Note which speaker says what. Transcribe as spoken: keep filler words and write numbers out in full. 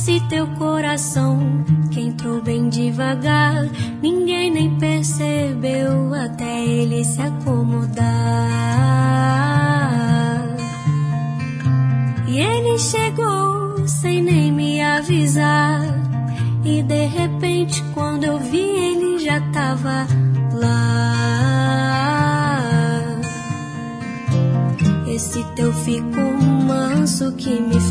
Speaker 1: esse teu coração que entrou bem devagar, ninguém nem percebeu até ele se acomodar. E ele chegou sem nem me avisar, e de repente quando eu vi ele já tava lá. Esse teu fico manso que me